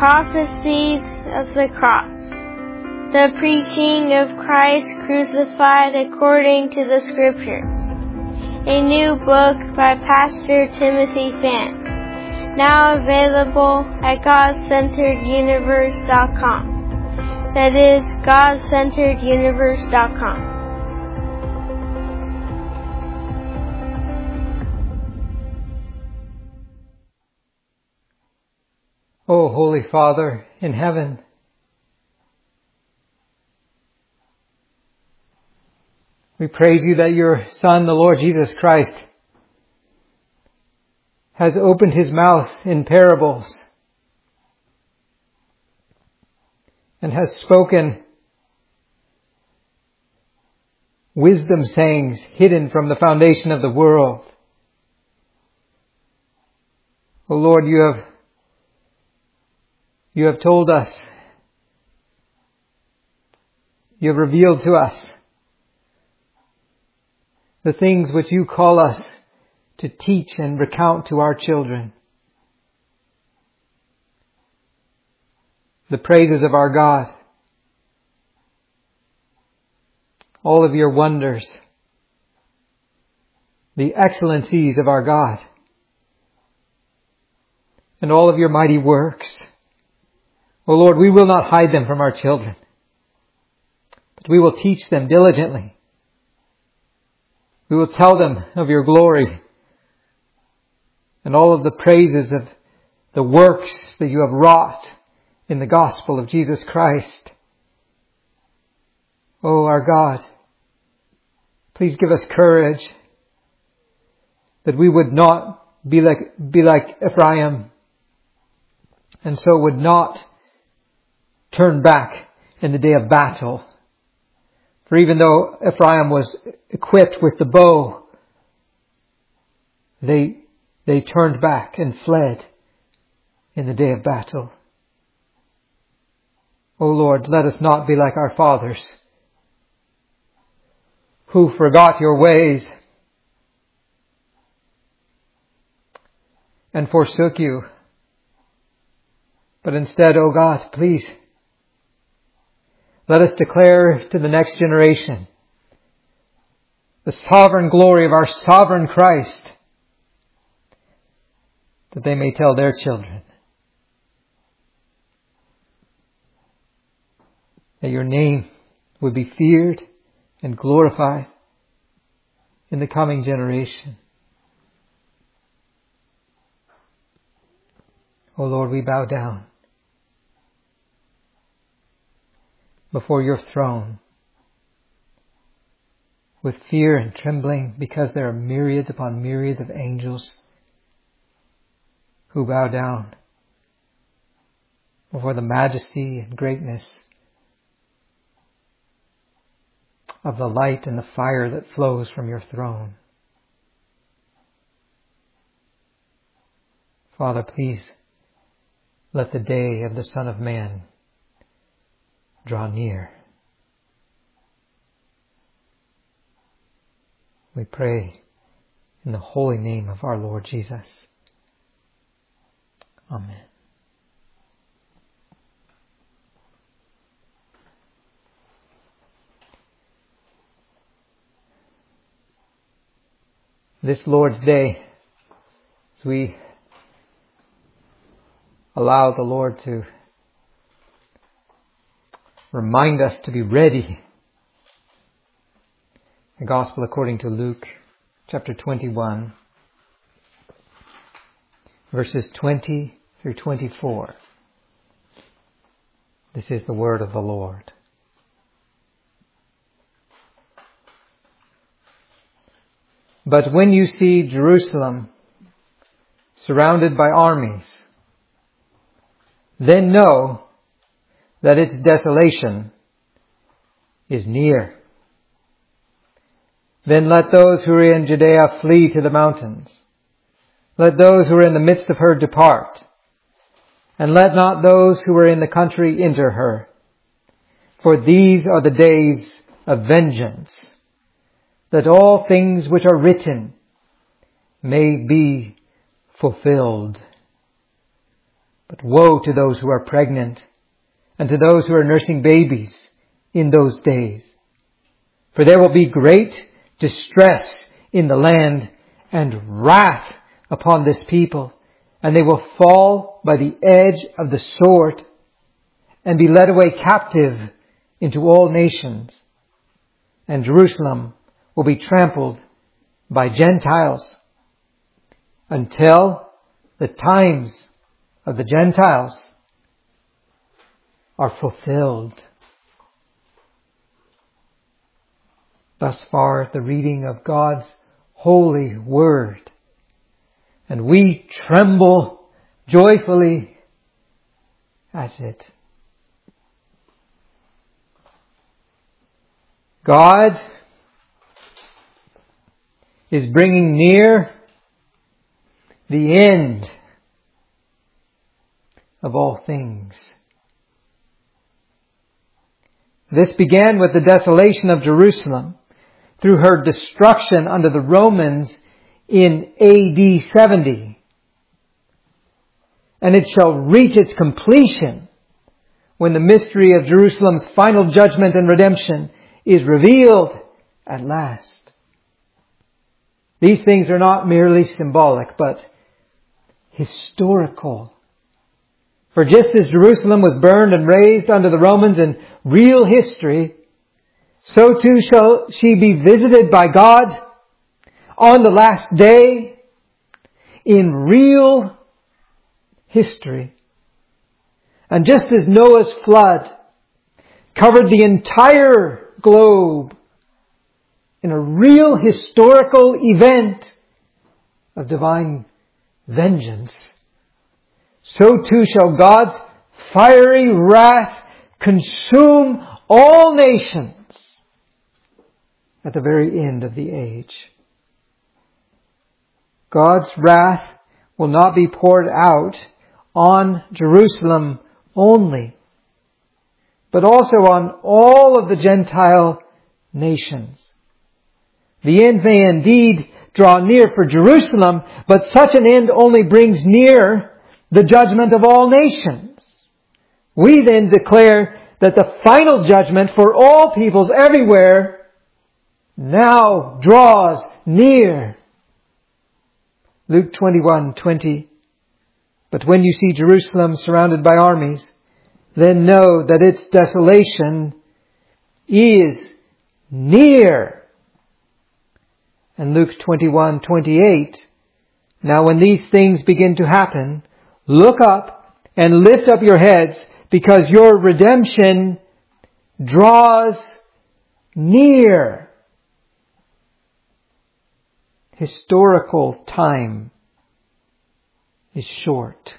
prophecies of the cross, the preaching of Christ crucified according to the Scriptures. A new book by Pastor Timothy Fan, now available at GodCenteredUniverse.com. That is GodCenteredUniverse.com. O Holy Father in heaven, we praise you that your Son, the Lord Jesus Christ, has opened his mouth in parables and has spoken wisdom sayings hidden from the foundation of the world. O Lord, you have told us, you have revealed to us the things which you call us to teach and recount to our children. The praises of our God, all of your wonders, the excellencies of our God, and all of your mighty works. O Lord, we will not hide them from our children, but we will teach them diligently. We will tell them of your glory and all of the praises of the works that you have wrought in the gospel of Jesus Christ. O our God, please give us courage that we would not be like Ephraim, and so would not turn back in the day of battle. For even though Ephraim was equipped with the bow, they turned back and fled in the day of battle. O Lord, let us not be like our fathers, who forgot your ways and forsook you. But instead, O God, please, let us declare to the next generation the sovereign glory of our sovereign Christ, that they may tell their children that your name would be feared and glorified in the coming generation. O Lord, we bow down before your throne with fear and trembling, because there are myriads upon myriads of angels who bow down before the majesty and greatness of the light and the fire that flows from your throne. Father, please let the day of the Son of Man draw near. We pray in the holy name of our Lord Jesus. Amen. This Lord's Day, as we allow the Lord to remind us to be ready. The Gospel according to Luke, chapter 21, verses 20 through 24. This is the word of the Lord. But when you see Jerusalem surrounded by armies, then know that its desolation is near. Then let those who are in Judea flee to the mountains. Let those who are in the midst of her depart. And let not those who are in the country enter her. For these are the days of vengeance, that all things which are written may be fulfilled. But woe to those who are pregnant and to those who are nursing babies in those days. For there will be great distress in the land and wrath upon this people, and they will fall by the edge of the sword and be led away captive into all nations. And Jerusalem will be trampled by Gentiles until the times of the Gentiles are fulfilled. Thus far, the reading of God's holy word. And we tremble joyfully at it. God is bringing near the end of all things. This began with the desolation of Jerusalem through her destruction under the Romans in AD 70. And it shall reach its completion when the mystery of Jerusalem's final judgment and redemption is revealed at last. These things are not merely symbolic, but historical. For just as Jerusalem was burned and razed under the Romans in real history, so too shall she be visited by God on the last day in real history. And just as Noah's flood covered the entire globe in a real historical event of divine vengeance, so too shall God's fiery wrath consume all nations at the very end of the age. God's wrath will not be poured out on Jerusalem only, but also on all of the Gentile nations. The end may indeed draw near for Jerusalem, but such an end only brings near the judgment of all nations. We then declare that the final judgment for all peoples everywhere now draws near. Luke 21:20. But when you see Jerusalem surrounded by armies, then know that its desolation is near. And Luke 21:28. Now when these things begin to happen, look up and lift up your heads, because your redemption draws near. Historical time is short.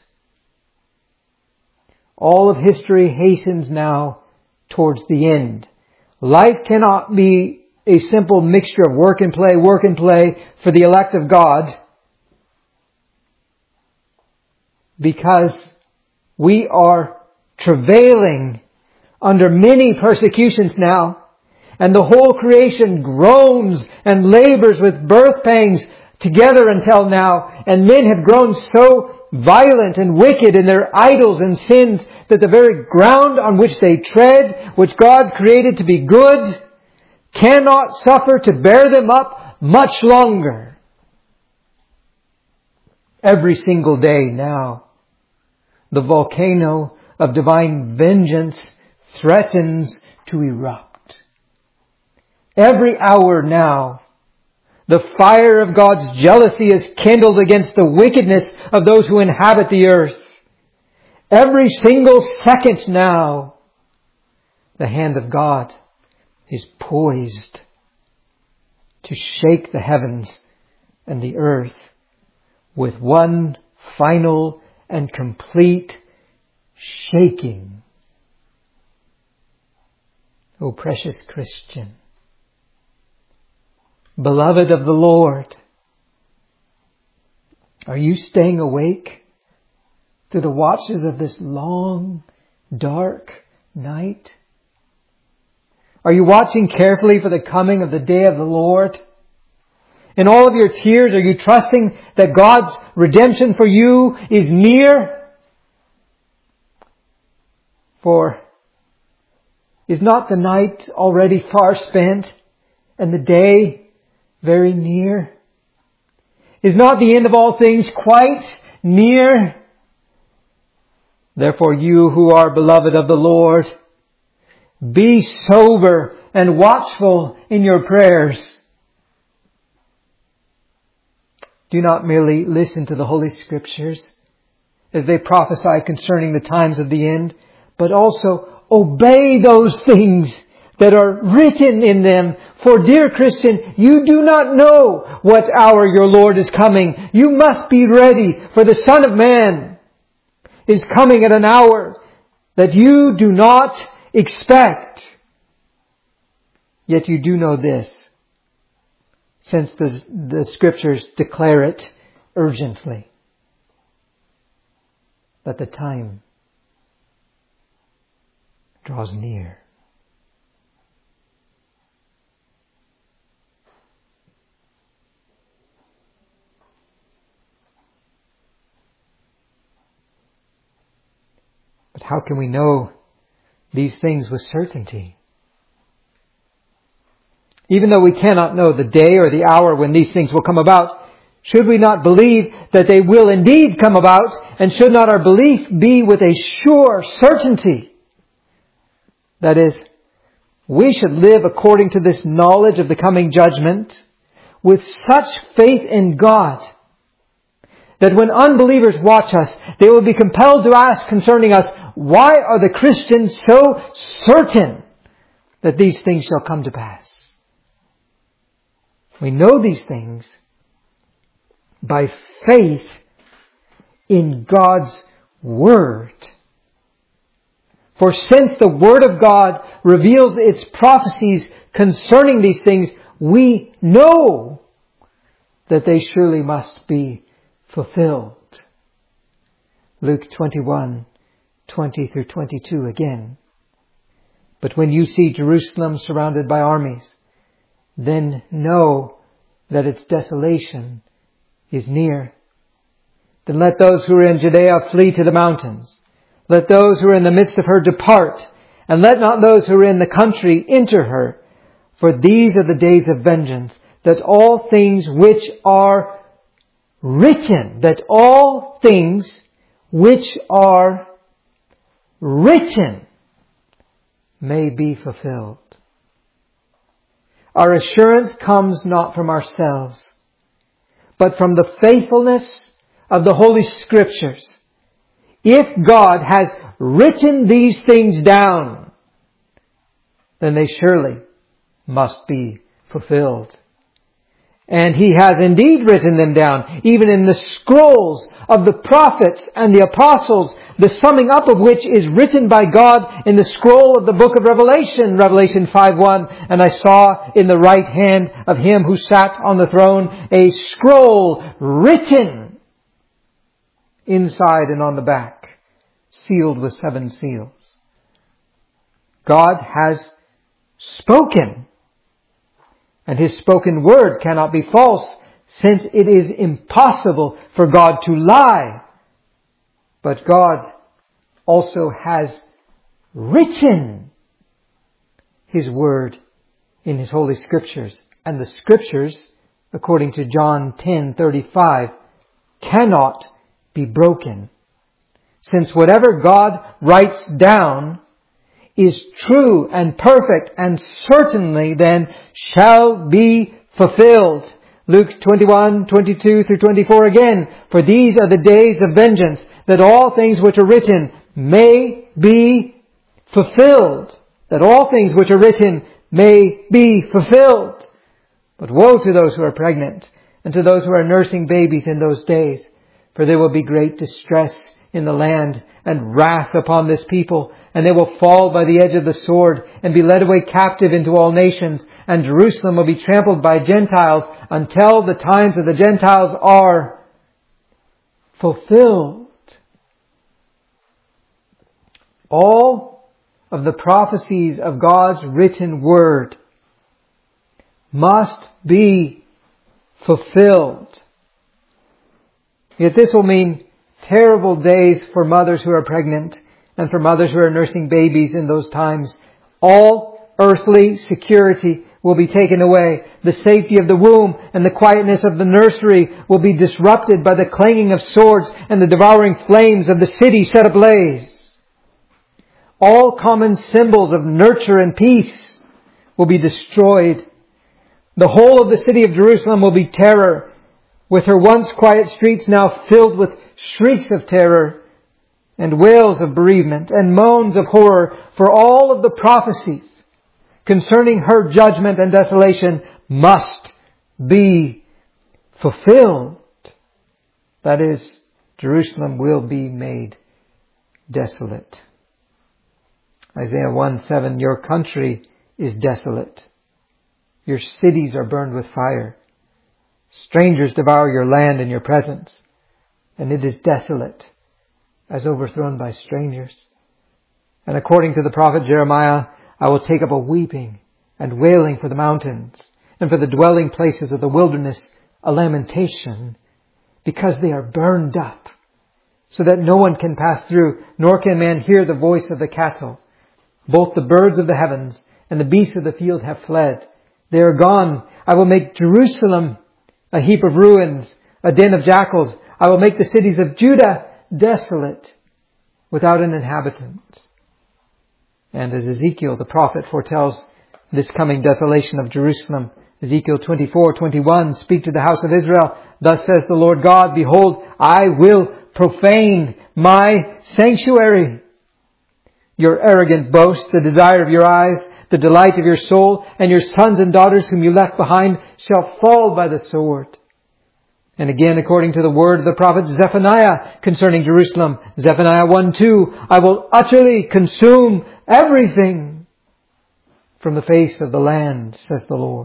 All of history hastens now towards the end. Life cannot be a simple mixture of work and play for the elect of God, because we are travailing under many persecutions now, and the whole creation groans and labors with birth pangs together until now, and men have grown so violent and wicked in their idols and sins that the very ground on which they tread, which God created to be good, cannot suffer to bear them up much longer. Every single day now, the volcano of divine vengeance threatens to erupt. Every hour now, the fire of God's jealousy is kindled against the wickedness of those who inhabit the earth. Every single second now, the hand of God is poised to shake the heavens and the earth with one final and complete shaking. O precious Christian, beloved of the Lord, are you staying awake through the watches of this long, dark night? Are you watching carefully for the coming of the day of the Lord? In all of your tears, are you trusting that God's redemption for you is near? For is not the night already far spent, and the day very near? Is not the end of all things quite near? Therefore you who are beloved of the Lord, be sober and watchful in your prayers. Do not merely listen to the Holy Scriptures as they prophesy concerning the times of the end, but also obey those things that are written in them. For, dear Christian, you do not know what hour your Lord is coming. You must be ready, for the Son of Man is coming at an hour that you do not expect. Yet you do know this, since the Scriptures declare it urgently, that the time draws near. But how can we know these things with certainty? Even though we cannot know the day or the hour when these things will come about, should we not believe that they will indeed come about? And should not our belief be with a sure certainty? That is, we should live according to this knowledge of the coming judgment with such faith in God that when unbelievers watch us, they will be compelled to ask concerning us, why are the Christians so certain that these things shall come to pass? We know these things by faith in God's Word. For since the Word of God reveals its prophecies concerning these things, we know that they surely must be fulfilled. Luke 21:20 through 22 again. But when you see Jerusalem surrounded by armies, then know that its desolation is near. Then let those who are in Judea flee to the mountains. Let those who are in the midst of her depart, and let not those who are in the country enter her. For these are the days of vengeance, that all things which are written, may be fulfilled. Our assurance comes not from ourselves, but from the faithfulness of the Holy Scriptures. If God has written these things down, then they surely must be fulfilled. And He has indeed written them down, even in the scrolls of the prophets and the apostles, the summing up of which is written by God in the scroll of the book of Revelation, Revelation 5:1. And I saw in the right hand of Him who sat on the throne a scroll written inside and on the back, sealed with 7 seals. God has spoken, and His spoken word cannot be false, since it is impossible for God to lie. But God also has written His word in His Holy Scriptures. And the Scriptures, according to John 10:35, cannot be broken. Since whatever God writes down is true and perfect, and certainly then shall be fulfilled. Luke 21:22 through 24 again. For these are the days of vengeance, that all things which are written may be fulfilled. That all things which are written may be fulfilled. But woe to those who are pregnant, and to those who are nursing babies in those days. For there will be great distress in the land, and wrath upon this people, and they will fall by the edge of the sword, and be led away captive into all nations, and Jerusalem will be trampled by Gentiles, until the times of the Gentiles are fulfilled. All of the prophecies of God's written word must be fulfilled. Yet this will mean terrible days for mothers who are pregnant, and for mothers who are nursing babies in those times. All earthly security will be taken away. The safety of the womb and the quietness of the nursery will be disrupted by the clanging of swords and the devouring flames of the city set ablaze. All common symbols of nurture and peace will be destroyed. The whole of the city of Jerusalem will be terror, with her once quiet streets now filled with shrieks of terror and wails of bereavement and moans of horror, for all of the prophecies concerning her judgment and desolation must be fulfilled. That is, Jerusalem will be made desolate. Isaiah 1:7, your country is desolate. Your cities are burned with fire. Strangers devour your land in your presence, and it is desolate, as overthrown by strangers. And according to the prophet Jeremiah, I will take up a weeping and wailing for the mountains, and for the dwelling places of the wilderness a lamentation, because they are burned up, so that no one can pass through, nor can man hear the voice of the cattle. Both the birds of the heavens and the beasts of the field have fled. They are gone. I will make Jerusalem a heap of ruins, a den of jackals. I will make the cities of Judah desolate, without an inhabitant. And as Ezekiel the prophet foretells this coming desolation of Jerusalem, Ezekiel 24:21, speak to the house of Israel, thus says the Lord God, behold, I will profane my sanctuary. Your arrogant boast, the desire of your eyes, the delight of your soul, and your sons and daughters whom you left behind shall fall by the sword. And again, according to the word of the prophet Zephaniah concerning Jerusalem, Zephaniah 1:2, I will utterly consume everything from the face of the land, says the Lord.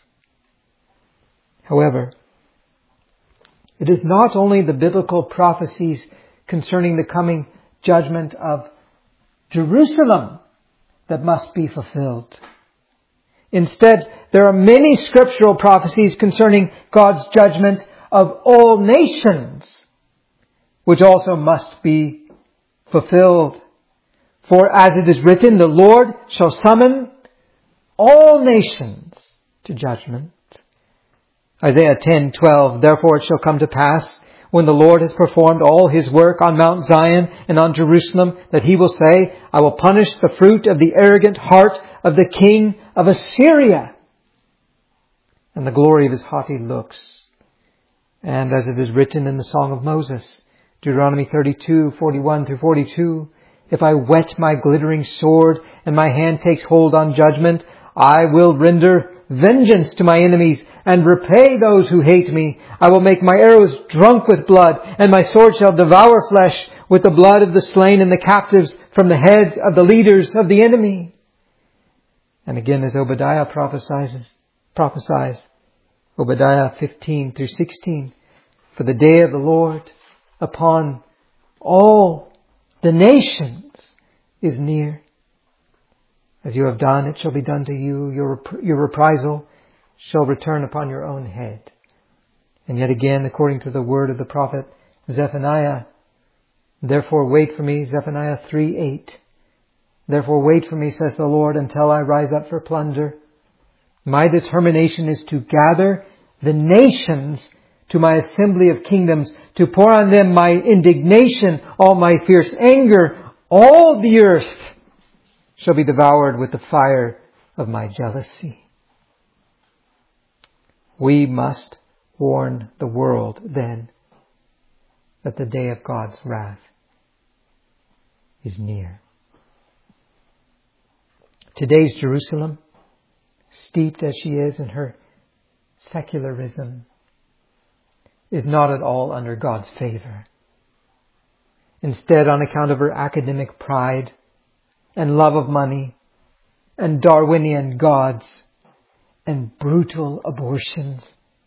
However, it is not only the biblical prophecies concerning the coming judgment of Jerusalem that must be fulfilled. Instead, there are many scriptural prophecies concerning God's judgment of all nations, which also must be fulfilled. For as it is written, the Lord shall summon all nations to judgment. Isaiah 10:12, therefore it shall come to pass, when the Lord has performed all His work on Mount Zion and on Jerusalem, that He will say, I will punish the fruit of the arrogant heart of the king of Assyria, and the glory of his haughty looks. And as it is written in the Song of Moses, Deuteronomy 32:41-42, if I whet my glittering sword and my hand takes hold on judgment, I will render vengeance to my enemies and repay those who hate me. I will make my arrows drunk with blood, and my sword shall devour flesh with the blood of the slain and the captives from the heads of the leaders of the enemy. And again, as Obadiah prophesies, Obadiah 15-16, for the day of the Lord upon all the nations is near. As you have done, it shall be done to you. Your reprisal shall return upon your own head. And yet again, according to the word of the prophet Zephaniah, therefore wait for me, Zephaniah 3:8. Therefore wait for me, says the Lord, until I rise up for plunder. My determination is to gather the nations to my assembly of kingdoms, to pour on them my indignation, all my fierce anger. All the earth shall be devoured with the fire of my jealousy. We must warn the world then that the day of God's wrath is near. Today's Jerusalem, steeped as she is in her secularism, is not at all under God's favor. Instead, on account of her academic pride and love of money and Darwinian gods and brutal abortions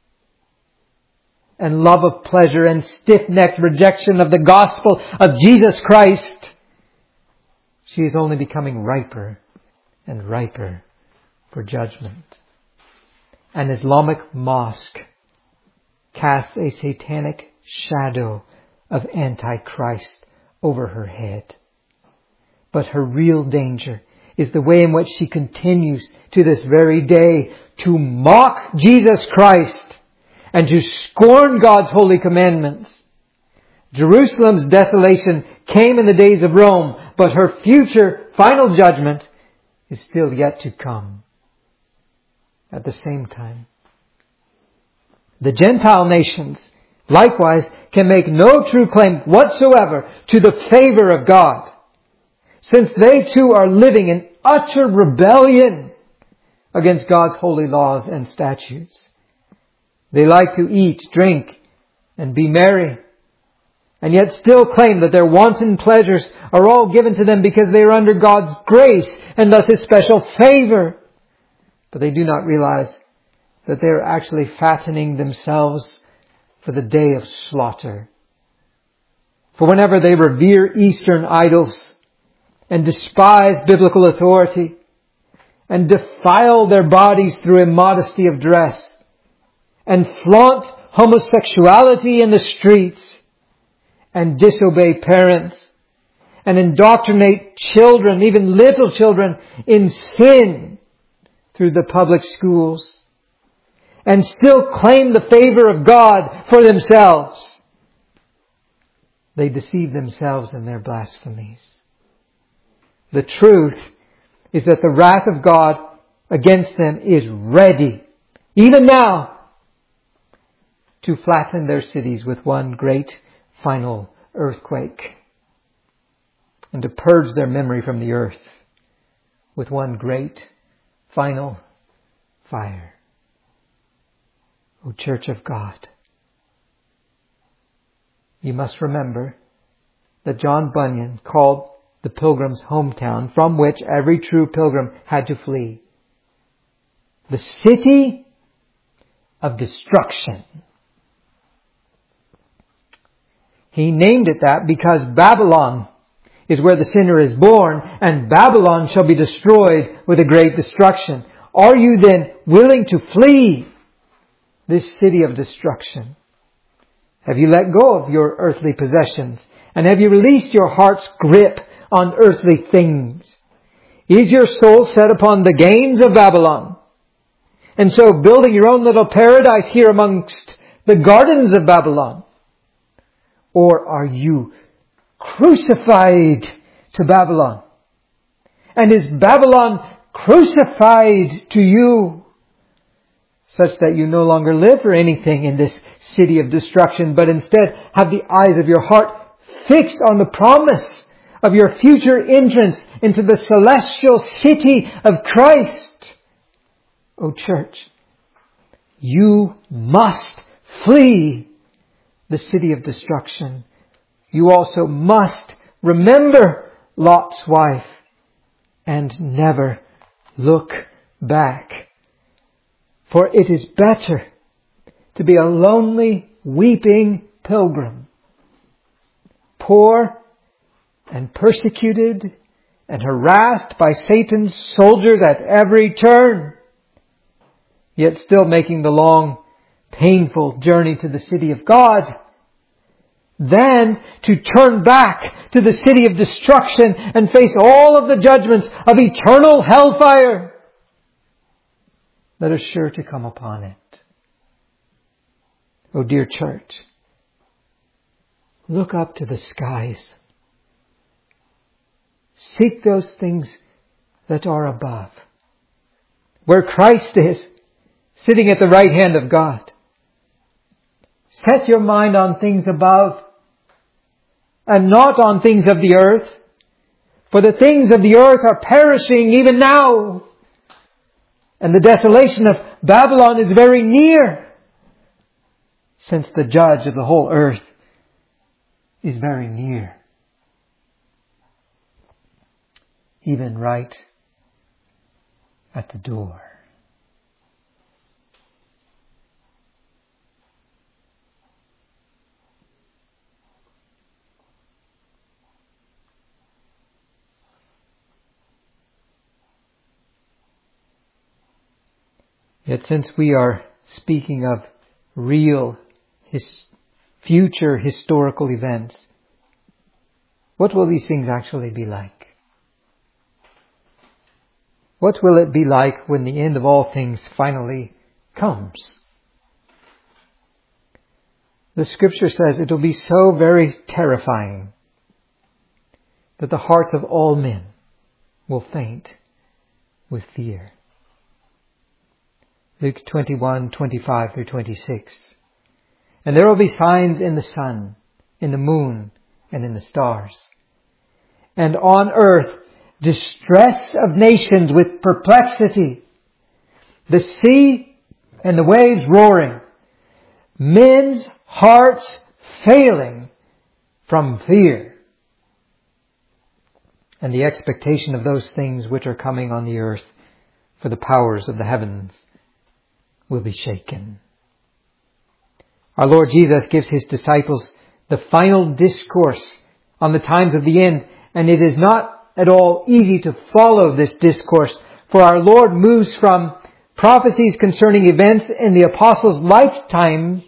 and love of pleasure and stiff-necked rejection of the gospel of Jesus Christ, she is only becoming riper and riper for judgment. An Islamic mosque casts a satanic shadow of Antichrist over her head. But her real danger is the way in which she continues to this very day to mock Jesus Christ and to scorn God's holy commandments. Jerusalem's desolation came in the days of Rome, but her future final judgment is still yet to come. At the same time, the Gentile nations likewise can make no true claim whatsoever to the favor of God, since they too are living in utter rebellion against God's holy laws and statutes. They like to eat, drink, and be merry, and yet still claim that their wanton pleasures are all given to them because they are under God's grace and thus His special favor. But they do not realize that they are actually fattening themselves for the day of slaughter. For whenever they revere Eastern idols and despise biblical authority and defile their bodies through immodesty of dress and flaunt homosexuality in the streets and disobey parents and indoctrinate children, even little children, in sin through the public schools, and still claim the favor of God for themselves, they deceive themselves in their blasphemies. The truth is that the wrath of God against them is ready, even now, to flatten their cities with one great final earthquake, and to purge their memory from the earth with one great final fire. O Church of God, you must remember that John Bunyan called the pilgrim's hometown, from which every true pilgrim had to flee, the city of destruction. He named it that because Babylon is where the sinner is born, and Babylon shall be destroyed with a great destruction. Are you then willing to flee this city of destruction? Have you let go of your earthly possessions? And have you released your heart's grip on earthly things? Is your soul set upon the gains of Babylon, and so building your own little paradise here amongst the gardens of Babylon? Or are you crucified to Babylon? And is Babylon crucified to you, such that you no longer live for anything in this city of destruction, but instead have the eyes of your heart fixed on the promise of your future entrance into the celestial city of Christ? O church, you must flee the city of destruction. You also must remember Lot's wife and never look back. For it is better to be a lonely, weeping pilgrim, poor and persecuted and harassed by Satan's soldiers at every turn, yet still making the long, painful journey to the city of God, than to turn back to the city of destruction and face all of the judgments of eternal hellfire that are sure to come upon it. Oh dear church, look up to the skies. Seek those things that are above, where Christ is, sitting at the right hand of God. Set your mind on things above and not on things of the earth, for the things of the earth are perishing even now, and the desolation of Babylon is very near, since the judge of the whole earth is very near, even right at the door. Yet since we are speaking of real, future historical events, what will these things actually be like? What will it be like when the end of all things finally comes? The Scripture says it will be so very terrifying that the hearts of all men will faint with fear. Luke 21:25 through 26. And there will be signs in the sun, in the moon, and in the stars. And on earth, distress of nations with perplexity, the sea and the waves roaring, men's hearts failing from fear, and the expectation of those things which are coming on the earth, for the powers of the heavens will be shaken. Our Lord Jesus gives His disciples the final discourse on the times of the end, and it is not at all easy to follow this discourse, for our Lord moves from prophecies concerning events in the apostles' lifetime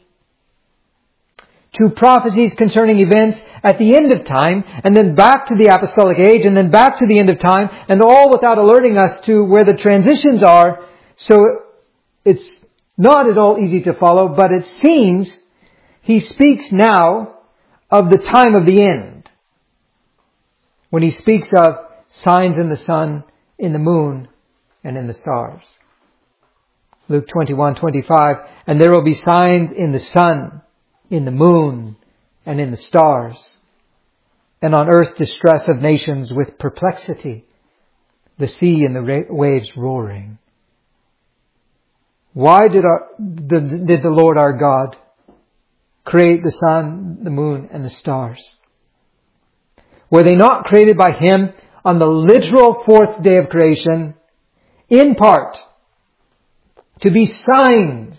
to prophecies concerning events at the end of time, and then back to the apostolic age, and then back to the end of time, and all without alerting us to where the transitions are. So it's not at all easy to follow, but it seems He speaks now of the time of the end, when He speaks of signs in the sun, in the moon, and in the stars. Luke 21:25, and there will be signs in the sun, in the moon, and in the stars. And on earth distress of nations with perplexity, the sea and the waves roaring. Why did the Lord our God create the sun, the moon, and the stars? Were they not created by Him on the literal fourth day of creation, in part, to be signs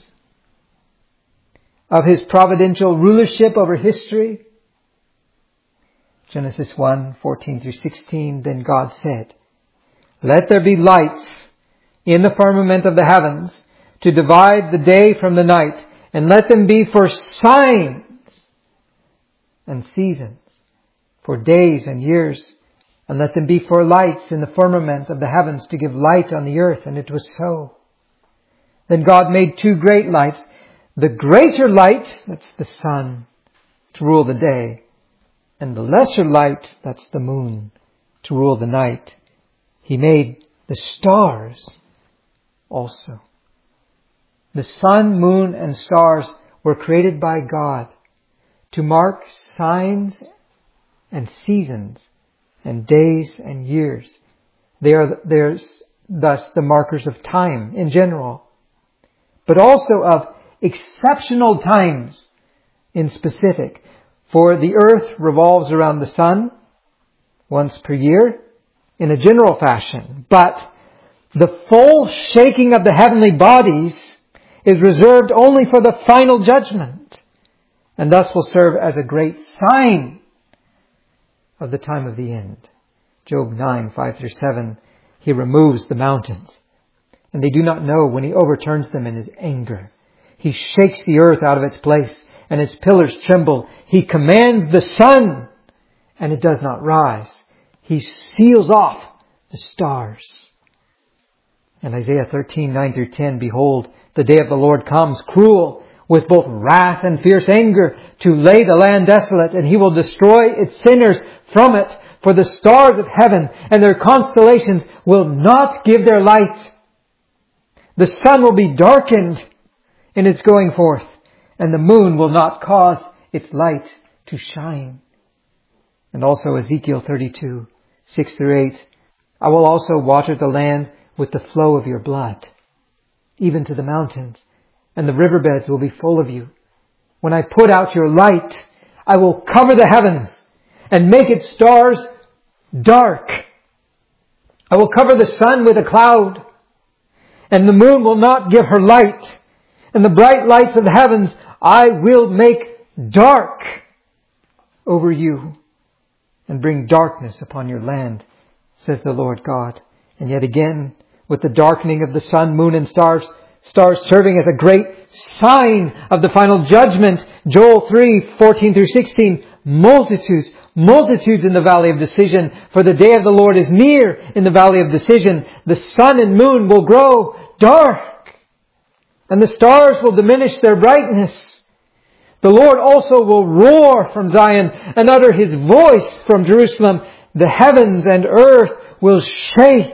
of His providential rulership over history? Genesis 1:14 through 16, then God said, "Let there be lights in the firmament of the heavens to divide the day from the night, and let them be for signs and seasons, for days and years, and let them be for lights in the firmament of the heavens to give light on the earth." And it was so. Then God made two great lights, the greater light, that's the sun, to rule the day, and the lesser light, that's the moon, to rule the night. He made the stars also. The sun, moon, and stars were created by God to mark signs and seasons and days and years. They're thus the markers of time in general, but also of exceptional times in specific. For the earth revolves around the sun once per year in a general fashion, but the full shaking of the heavenly bodies is reserved only for the final judgment, and thus will serve as a great sign of the time of the end. Job 9:5 through 7, He removes the mountains, and they do not know when He overturns them in His anger. He shakes the earth out of its place, and its pillars tremble. He commands the sun, and it does not rise. He seals off the stars. And Isaiah 13:9 through 10, behold, the day of the Lord comes, cruel, with both wrath and fierce anger, to lay the land desolate, and He will destroy its sinners from it. For the stars of heaven and their constellations will not give their light. The sun will be darkened in its going forth, and the moon will not cause its light to shine. And also Ezekiel 32:6 through 8, I will also water the land with the flow of your blood, even to the mountains, and the riverbeds will be full of you. When I put out your light, I will cover the heavens and make its stars dark. I will cover the sun with a cloud, and the moon will not give her light, and the bright lights of the heavens I will make dark over you, and bring darkness upon your land, says the Lord God. And yet again, with the darkening of the sun, moon, and stars serving as a great sign of the final judgment, Joel 3:14 through 16, multitudes multitudes in the valley of decision. For the day of the Lord is near in the valley of decision. The sun and moon will grow dark, and the stars will diminish their brightness. The Lord also will roar from Zion and utter His voice from Jerusalem. The heavens and earth will shake.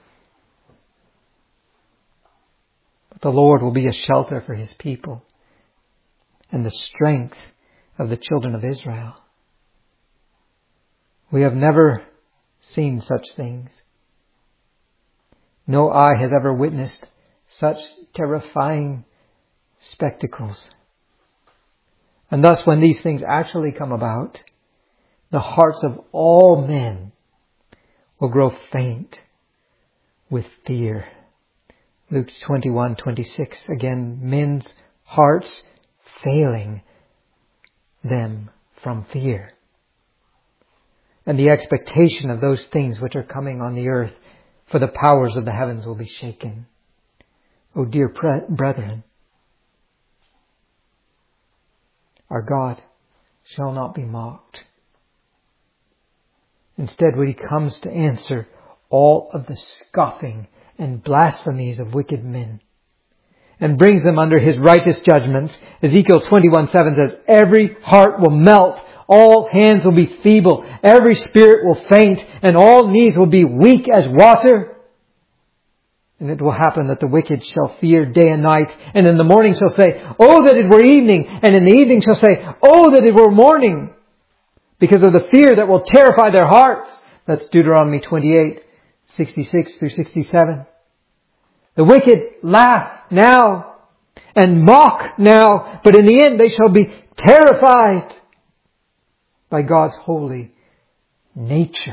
But the Lord will be a shelter for His people and the strength of the children of Israel. We have never seen such things. No eye has ever witnessed such terrifying spectacles. And thus, when these things actually come about, the hearts of all men will grow faint with fear. Luke 21:26, again, men's hearts failing them from fear. And the expectation of those things which are coming on the earth, for the powers of the heavens will be shaken. O dear brethren, our God shall not be mocked. Instead, when He comes to answer all of the scoffing and blasphemies of wicked men and brings them under His righteous judgments, Ezekiel 21:7 says, every heart will melt, all hands will be feeble, every spirit will faint, and all knees will be weak as water. And it will happen that the wicked shall fear day and night, and in the morning shall say, oh, that it were evening, and in the evening shall say, oh, that it were morning, because of the fear that will terrify their hearts. That's Deuteronomy 28:66-67. The wicked laugh now and mock now, but in the end they shall be terrified by God's holy nature.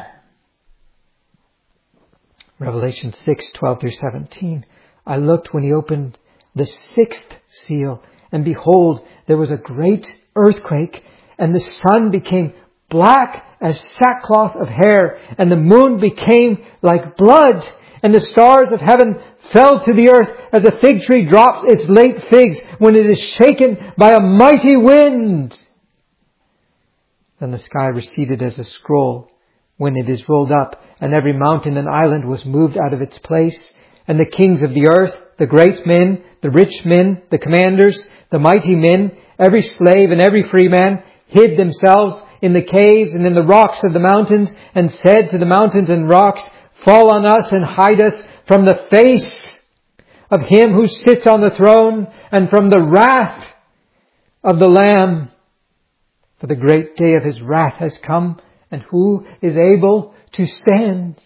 Revelation 6:12-17. I looked when He opened the sixth seal, and behold, there was a great earthquake, and the sun became black as sackcloth of hair, and the moon became like blood, and the stars of heaven fell to the earth as a fig tree drops its late figs when it is shaken by a mighty wind. Then the sky receded as a scroll when it is rolled up, and every mountain and island was moved out of its place. And the kings of the earth, the great men, the rich men, the commanders, the mighty men, every slave and every free man, hid themselves in the caves and in the rocks of the mountains, and said to the mountains and rocks, fall on us and hide us from the face of Him who sits on the throne and from the wrath of the Lamb. For the great day of His wrath has come, and who is able to stand?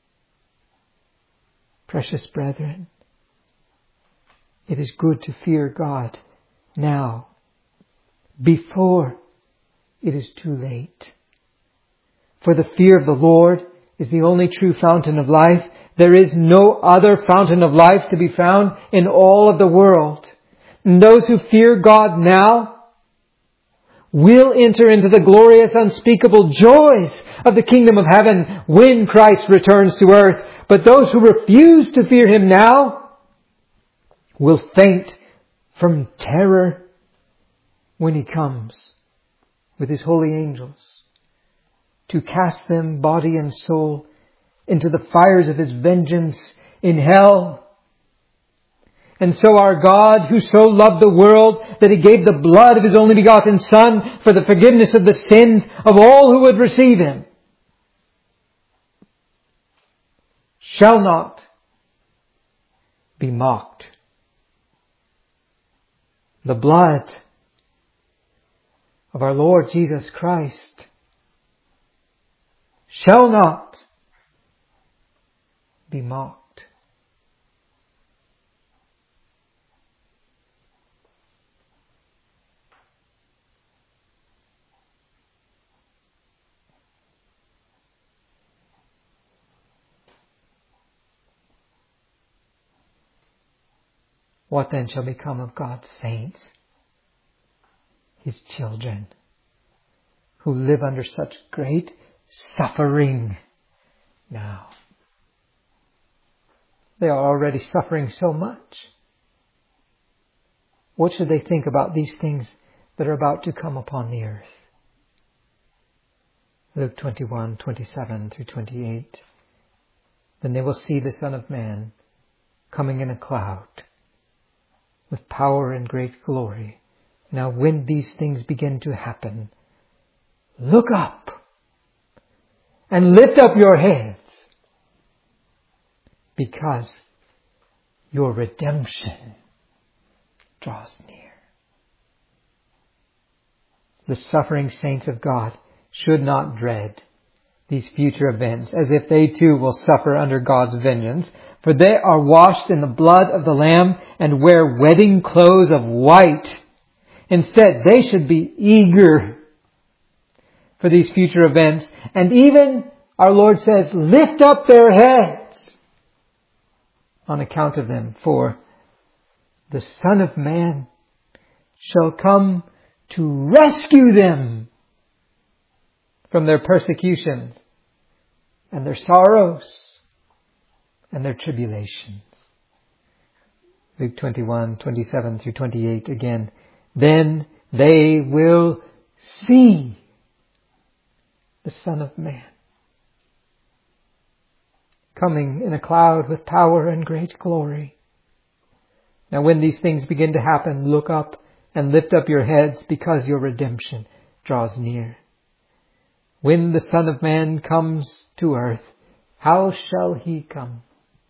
Precious brethren, it is good to fear God now, before it is too late. For the fear of the Lord is the only true fountain of life. There is no other fountain of life to be found in all of the world. And those who fear God now will enter into the glorious, unspeakable joys of the kingdom of heaven when Christ returns to earth. But those who refuse to fear Him now will faint from terror when He comes with His holy angels to cast them, body and soul, into the fires of His vengeance in hell. And so our God, who so loved the world that He gave the blood of His only begotten Son for the forgiveness of the sins of all who would receive Him, shall not be mocked. The blood of our Lord Jesus Christ shall not be mocked. What then shall become of God's saints, His children, who live under such great suffering now? They are already suffering so much. What should they think about these things that are about to come upon the earth? Luke 21:27 through 28. Then they will see the Son of Man coming in a cloud with power and great glory. Now when these things begin to happen, look up and lift up your heads, because your redemption draws near. The suffering saints of God should not dread these future events as if they too will suffer under God's vengeance, for they are washed in the blood of the Lamb and wear wedding clothes of white. Instead, they should be eager for these future events, and even, our Lord says, lift up their heads on account of them, for the Son of Man shall come to rescue them from their persecutions and their sorrows and their tribulations. Luke 21:27 through 28 again. Then they will see the Son of Man coming in a cloud with power and great glory. Now when these things begin to happen, look up and lift up your heads, because your redemption draws near. When the Son of Man comes to earth, how shall he come?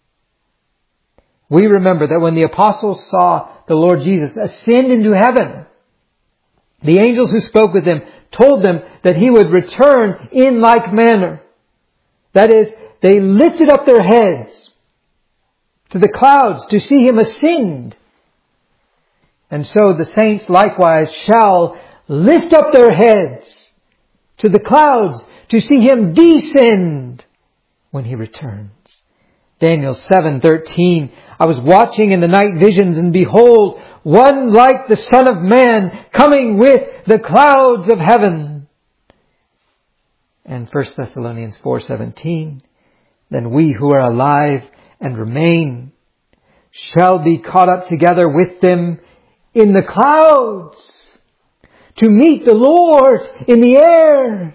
We remember that when the apostles saw the Lord Jesus ascend into heaven, the angels who spoke with him told them that he would return in like manner. That is, they lifted up their heads to the clouds to see him ascend. And so the saints likewise shall lift up their heads to the clouds to see him descend when he returns. Daniel 7:13. I was watching in the night visions, and behold, one like the Son of Man coming with the clouds of heaven. And 1 Thessalonians 4:17. Then we who are alive and remain shall be caught up together with them in the clouds to meet the Lord in the air.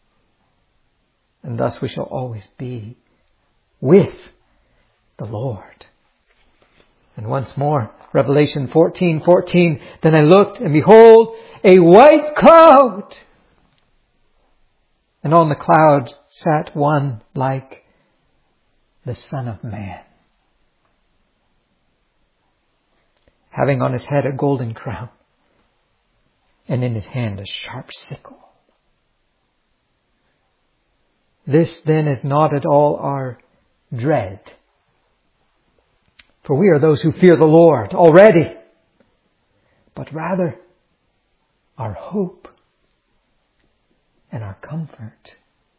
And thus we shall always be with the Lord. And once more, Revelation 14:14. Then I looked, and behold, a white cloud. And on the cloud sat one like the Son of Man, having on his head a golden crown, and in his hand a sharp sickle. This then is not at all our dread, for we are those who fear the Lord already, but rather our hope and our comfort.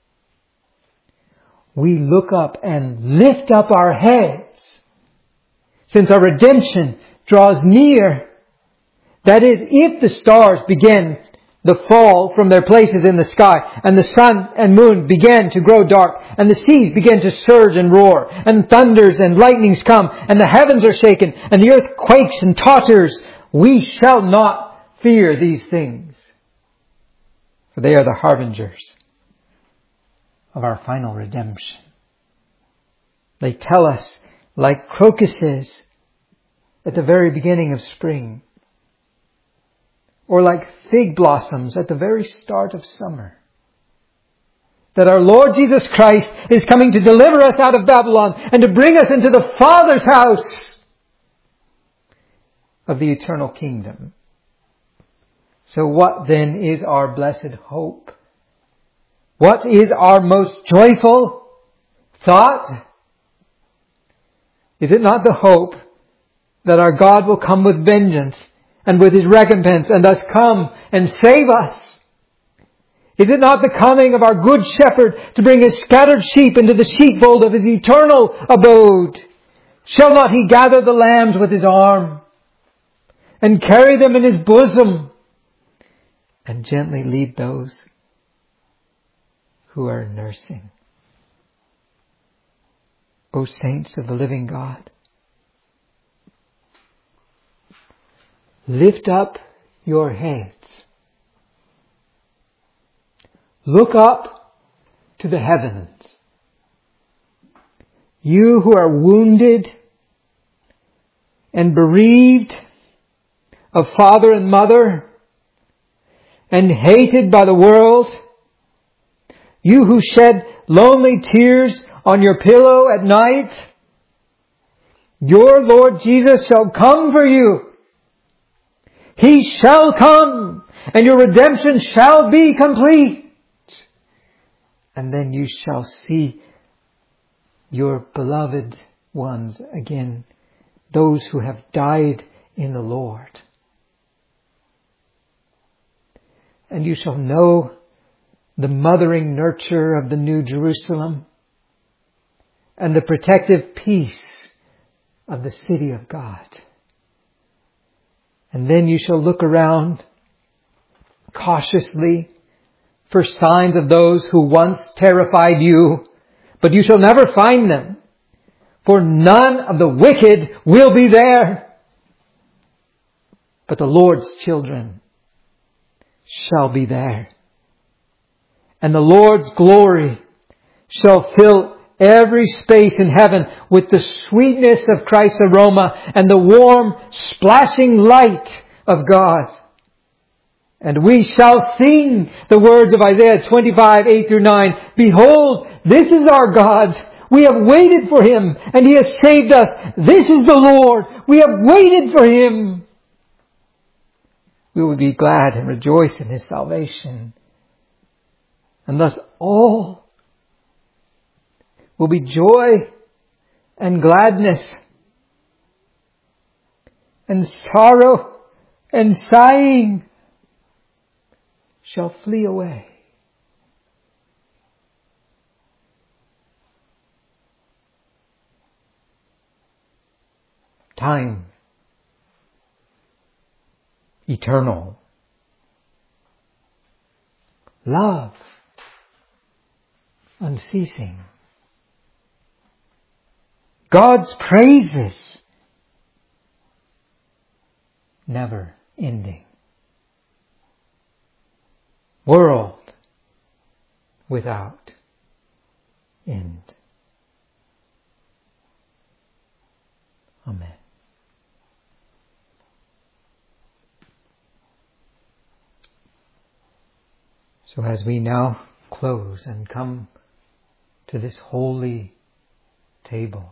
We look up and lift up our heads, since our redemption draws near. That is, if the stars begin to fall from their places in the sky, and the sun and moon begin to grow dark, and the seas begin to surge and roar, and thunders and lightnings come, and the heavens are shaken, and the earth quakes and totters, we shall not fear these things, for they are the harbingers of our final redemption. They tell us, like crocuses at the very beginning of spring, or like fig blossoms at the very start of summer, that our Lord Jesus Christ is coming to deliver us out of Babylon and to bring us into the Father's house of the eternal kingdom. So what then is our blessed hope? What is our most joyful thought? Is it not the hope that our God will come with vengeance and with his recompense, and thus come and save us? Is it not the coming of our good shepherd to bring his scattered sheep into the sheepfold of his eternal abode? Shall not he gather the lambs with his arm and carry them in his bosom and gently lead those who are nursing? O saints of the living God, lift up your heads. Look up to the heavens. You who are wounded and bereaved of father and mother and hated by the world, you who shed lonely tears on your pillow at night, your Lord Jesus shall come for you. He shall come, and your redemption shall be complete. And then you shall see your beloved ones again, those who have died in the Lord. And you shall know the mothering nurture of the New Jerusalem and the protective peace of the city of God. And then you shall look around cautiously for signs of those who once terrified you, but you shall never find them, for none of the wicked will be there. But the Lord's children shall be there. And the Lord's glory shall fill every space in heaven with the sweetness of Christ's aroma and the warm, splashing light of God. And we shall sing the words of Isaiah 25, 8 through 9. Behold, this is our God. We have waited for Him, and He has saved us. This is the Lord. We have waited for Him. We will be glad and rejoice in His salvation. And thus all will be joy and gladness, and sorrow and sighing shall flee away. Time, eternal. Love, unceasing. God's praises, never ending. World without end. Amen. So as we now close and come to this holy table,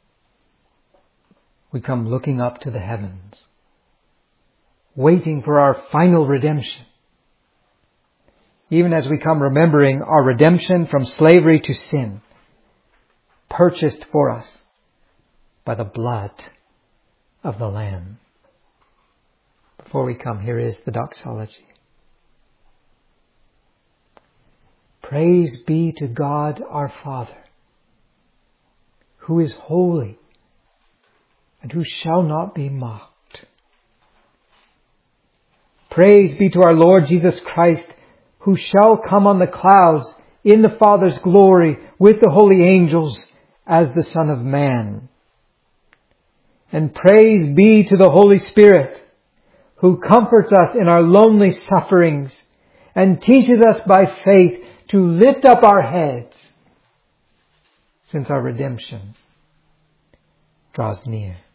we come looking up to the heavens, waiting for our final redemption. Even as we come remembering our redemption from slavery to sin, purchased for us by the blood of the Lamb. Before we come, here is the doxology. Praise be to God our Father, who is holy and who shall not be mocked. Praise be to our Lord Jesus Christ, who shall come on the clouds in the Father's glory with the holy angels as the Son of Man. And praise be to the Holy Spirit, who comforts us in our lonely sufferings and teaches us by faith to lift up our heads, since our redemption draws near.